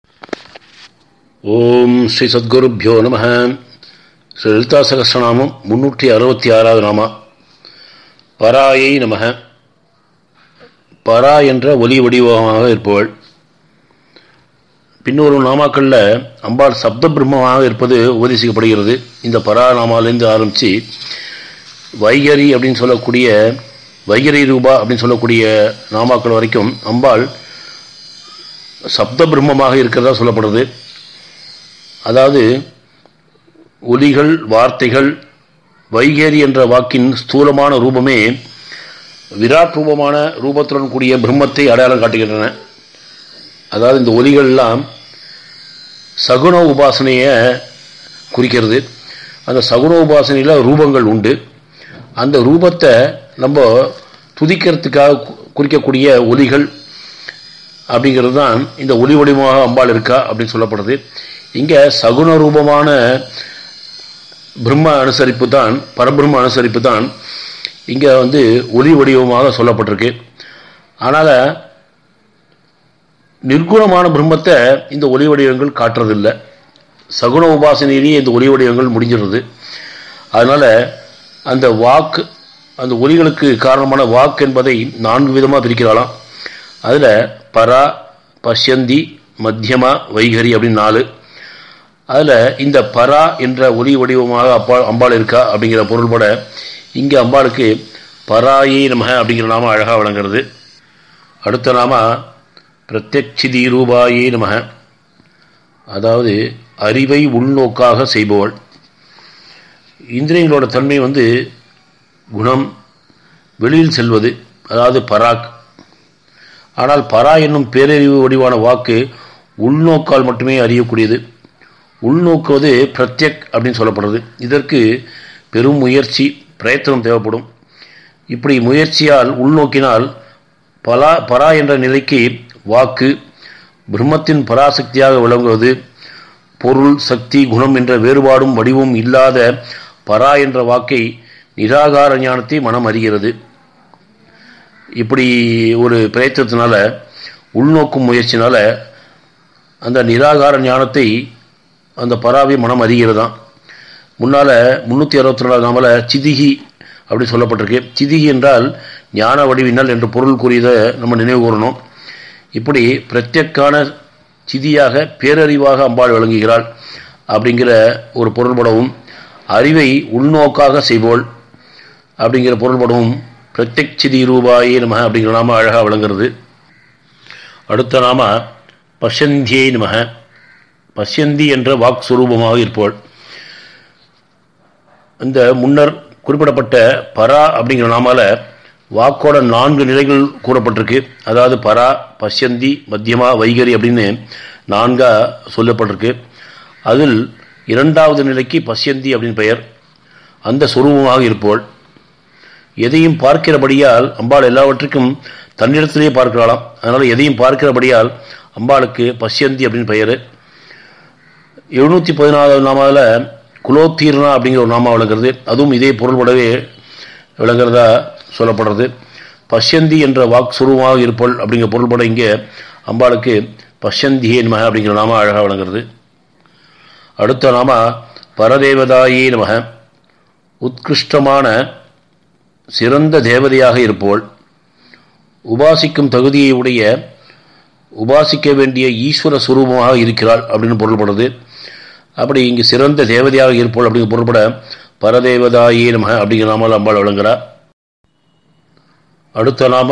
ஓம் ஸ்ரீ சத்குருப்யோ நம. ஸ்ரீ லலிதா சகஸ்ரநாமம் 366வது நாமா. பராயை நம. பரா என்ற ஒலி வடிவமாக இருப்பவள். பின்னொரு நாமாக்களில் அம்பாள் சப்த பிரம்மமாக இருப்பது உபதேசிக்கப்படுகிறது. இந்த பரா நாமாலேருந்து ஆரம்பித்து வைகரி அப்படின்னு சொல்லக்கூடிய வைகரி ரூபா அப்படின்னு சொல்லக்கூடிய நாமாக்கள் வரைக்கும் அம்பாள் சப்த பிரம்மமாக இருக்கிறதா சொல்லப்படுறது. அதாவது ஒலிகள், வார்த்தைகள், வைகேரி என்ற வாக்கின் ஸ்தூலமான ரூபமே விராட் ரூபமான ரூபத்துடன் கூடிய பிரம்மத்தை அடையாளம் காட்டுகின்றன. அதாவது இந்த ஒலிகள்லாம் சகுன உபாசனையை குறிக்கிறது. அந்த சகுன உபாசனையில் ரூபங்கள் உண்டு. அந்த ரூபத்தை நம்ம துதிக்கிறதுக்காக குறிக்கக்கூடிய ஒலிகள் அப்படிங்கிறது தான் இந்த ஒலி வடிவமாக அம்பாள் இருக்கா அப்படின்னு சொல்லப்படுது. இங்கே சகுன ரூபமான பிரம்ம அனுசரிப்பு தான், பரபிரம்ம அனுசரிப்பு தான் இங்கே ஒலி வடிவமாக சொல்லப்பட்டிருக்கு. ஆனால் நிர்குணமான பிரம்மத்தை இந்த ஒலி வடிவங்கள் காட்டுறதில்லை. சகுன உபாசனையிலேயே இந்த ஒலி வடிவங்கள் முடிஞ்சிடுறது. அதனால் அந்த வாக்கு, அந்த ஒலிகளுக்கு காரணமான வாக்கு என்பதை 4 விதமாக பிரிக்கிறாளாம். அதில் பரா, பஷ்யந்தி, மத்தியமா, வைகரி அப்படின்னு 4. அதில் இந்த பரா என்ற ஒலி வடிவமாக அம்பாள் இருக்கா அப்படிங்கிற பொருள்பட இங்கே அம்பாளுக்கு பராயை நம அப்படிங்கிற நாம அழகாக வழங்குறது. அடுத்த நாம பிரத்யக்ஷிதி ரூபாயே நம. அதாவது அறிவை உள்நோக்காக செய்பவள். இந்திரியங்களோட தன்மை குணம், வெளியில் செல்வது, அதாவது பராக். ஆனால் பரா என்னும் பேரறிவு வடிவான வாக்கு உள்நோக்கால் மட்டுமே அறியக்கூடியது. உள்நோக்குவது பிரத்யக் அப்படின்னு சொல்லப்படுறது. இதற்கு பெரும் முயற்சி, பிரயத்தனம் தேவைப்படும். இப்படி முயற்சியால் உள்நோக்கினால் பரா என்ற நிலைக்கு வாக்கு பிரம்மத்தின் பராசக்தியாக விளங்குவது, பொருள், சக்தி, குணம் என்ற வேறுபாடும் வடிவும் இல்லாத பரா என்ற வாக்கை நிராகார ஞானத்தை மனம் அறிகிறது. இப்படி ஒரு பிரயத்தனத்தினால, உள்நோக்கும் முயற்சினால அந்த நிராகார ஞானத்தை, அந்த பராவை மனம் அறிகிறதான். முன்னால் 364 நாமல சிதிகி அப்படி சொல்லப்பட்டிருக்கு. சிதிகி என்றால் ஞான வடிவினல் என்று பொருள் கூறியதை நம்ம நினைவு கூறணும். இப்படி பிரத்யக்கான சிதியாக, பேரறிவாக அம்பாள் விளங்குகிறாள் அப்படிங்கிற ஒரு பொருள்படவும், அறிவை உள்நோக்காக செய்வோள் அப்படிங்கிற பொருள்படவும் பிரத்யக் சிதி ரூபாயே நம அப்படிங்கிற நாம அழகாக விளங்குறது. அடுத்த நாம பஷ்யந்தியை நம. பஷ்யந்தி என்ற வாக் சுரூபமாக இருப்பவள். இந்த முன்னர் குறிப்பிடப்பட்ட பரா அப்படிங்கிற நாமால வாக்கோட 4 நிலைகள் கூறப்பட்டிருக்கு. அதாவது பரா, பஷ்யந்தி, மத்தியமா, வைகரி அப்படின்னு 4 சொல்லப்பட்டிருக்கு. அதில் 2வது நிலைக்கு பஷ்யந்தி அப்படின்னு பெயர். அந்த சுரூபமாக இருப்பவள். எதையும் பார்க்கிறபடியால் அம்பாள் எல்லாவற்றுக்கும் தன்னிடத்திலேயே பார்க்கிறாளாம். அதனால் எதையும் பார்க்கிறபடியால் அம்பாளுக்கு பஷ்யந்தி அப்படின்னு பெயர். 714வது நாமாவில் குலோத்தீர்ணா அப்படிங்கிற ஒரு நாமா விளங்குறது. அதுவும் இதே பொருள்படவே விளங்குறதா சொல்லப்படுறது. பஷ்யந்தி என்ற வாக் சுரூபமாக இருப்பள் அப்படிங்கிற பொருள்பட இங்கே அம்பாளுக்கு பஷ்யந்தியே நம அப்படிங்கிற நாம அழகாக விளங்குறது. அடுத்த நாம பரதேவதாயே நம. உத்கிருஷ்டமான சிறந்த தேவதையாக இருப்பவள். உபாசிக்கும் தகுதியை உடைய, உபாசிக்க வேண்டிய ஈஸ்வர சுரூபமாக இருக்கிறாள் அப்படின்னு பொருள்படுறது. அப்படி இங்கு சிறந்த தேவதையாக இருப்போள் அப்படிங்கிற பொருள்பட பரதேவதாயே நம அப்படிங்கிற நாமால் அம்பாள் விளங்குகிறார். அடுத்த நாம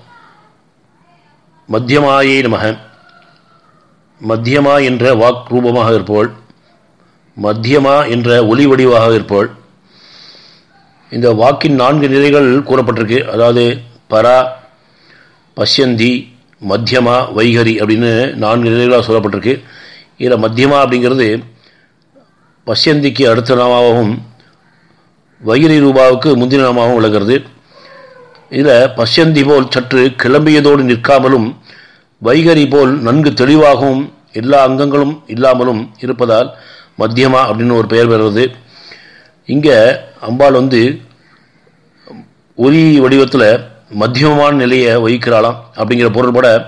மத்தியமாயே நம. மத்தியமா என்ற வாக் ரூபமாக இருப்பவள். மத்தியமா என்ற ஒலி வடிவாக இருப்பவள். இந்த வாக்கின் 4 நிலைகள் கூறப்பட்டிருக்கு. அதாவது பரா, பஷ்யந்தி, மத்தியமா, வைகரி அப்படின்னு 4 நிலைகளாக சொல்லப்பட்டிருக்கு. இதில் மத்தியமா அப்படிங்கிறது பஷ்யந்திக்கு அடுத்த நாமாவும் வைகரி ரூபாவுக்கு முந்தின நாமாவும் விளங்குறது. இதில் பஷ்யந்தி போல் சற்று கிளம்பியதோடு நிற்காமலும், வைகரி போல் நன்கு தெளிவாகவும் எல்லா அங்கங்களும் இல்லாமலும் இருப்பதால் மத்தியமா அப்படின்னு ஒரு பெயர் பெறுவது. இங்கே அம்பாள் ஒலி வடிவத்தில் மத்தியமான நிலையை வகிக்கிறாளாம் அப்படிங்கிற பொருள்பட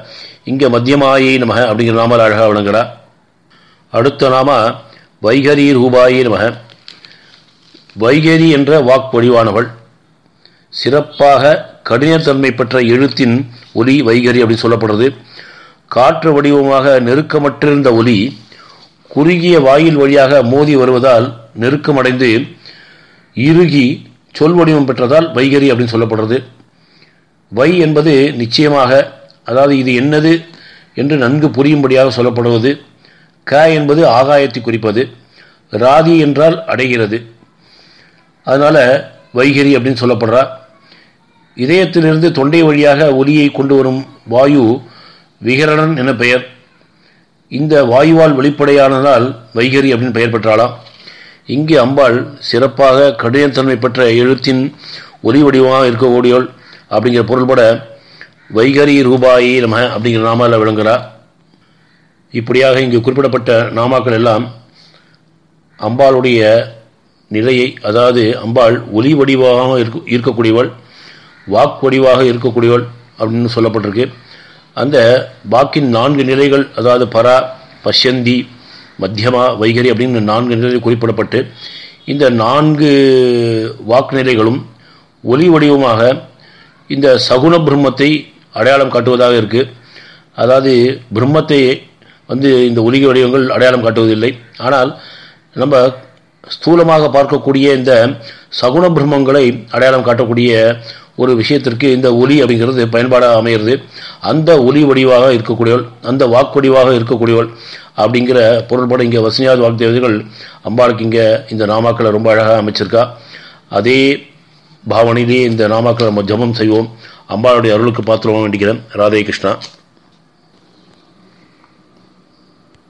இங்கே மத்தியமாயை நமக அப்படிங்கிற நாமால் அழகாக விளங்குறா. அடுத்த நாம வைகரி ரூபாயே நமக. வைகரி என்ற வாக் வடிவானவள், சிறப்பாக கடினத்தன்மை பெற்ற எழுத்தின் ஒலி வைகரி அப்படின்னு சொல்லப்படுறது. காற்று வடிவமாக நெருக்கமற்றிருந்த ஒலி குறுகிய வாயில் வழியாக மோதி வருவதால் நெருக்கமடைந்து இறுகி சொல் வடிவம் பெற்றதால் வைகரி அப்படின்னு சொல்லப்படுறது. வை என்பது நிச்சயமாக, அதாவது இது என்னது என்று நன்கு புரியும்படியாக சொல்லப்படுவது. க என்பது ஆகாயத்தை குறிப்பது. ராதி என்றால் அடைகிறது. அதனால வைகரி அப்படின்னு சொல்லப்படுறா. இதயத்திலிருந்து தொண்டை வழியாக ஒலியை கொண்டு வரும் வாயு விகரணன் என பெயர். இந்த வாயுவால் வெளிப்படையானதால் வைகரி அப்படின்னு பெயர் பெற்றாளாம். இங்கே அம்பாள் சிறப்பாக கடினத்தன்மை பெற்ற எழுத்தின் ஒலி வடிவமாக இருக்கக்கூடியவள் அப்படிங்கிற பொருள்பட வைகரி ரூபாயி நம அப்படிங்கிற நாமால விளங்குறா. இப்படியாக இங்கு குறிப்பிடப்பட்ட நாமாக்கள் எல்லாம் அம்பாளுடைய நிலையை, அதாவது அம்பாள் ஒலி வடிவாக இருக்கக்கூடியவள், வாக்கு வடிவாக இருக்கக்கூடியவள் அப்படின்னு சொல்லப்பட்டிருக்கு. அந்த வாக்கின் 4 நிலைகள், அதாவது பரா, பஷ்யந்தி, மத்தியமா, வைகரி அப்படின்னு 4 நிலைகள் குறிப்பிடப்பட்டு இந்த 4 வாக்கு நிலைகளும் ஒலி வடிவமாக இந்த சகுன பிரம்மத்தை அடையாளம் காட்டுவதாக இருக்குது. அதாவது பிரம்மத்தை இந்த ஒலி வடிவங்கள் அடையாளம் காட்டுவதில்லை. ஆனால் நம்ம ஸ்தூலமாக பார்க்கக்கூடிய இந்த சகுன பிரம்மங்களை அடையாளம் காட்டக்கூடிய ஒரு விஷயத்திற்கு இந்த ஒலி அப்படிங்கிறது பயன்பாடாக அமைகிறது. அந்த ஒலி வடிவாக இருக்கக்கூடியவள், அந்த வாக்கு வடிவாக இருக்கக்கூடியவள் அப்படிங்கிற பொருள்பட இங்கே வசனியாத வாக்தேவதைகள் அம்பாளுக்கு இங்கே இந்த நாமாக்களை ரொம்ப அழகாக அமைச்சிருக்கா. அதே பாவனையிலேயே இந்த நாமாக்களை நம்ம ஜபம் செய்வோம். அம்பாளுடைய அருளுக்கு பாத்திரமாக வேண்டிக்கிறேன். ராதே கிருஷ்ணா.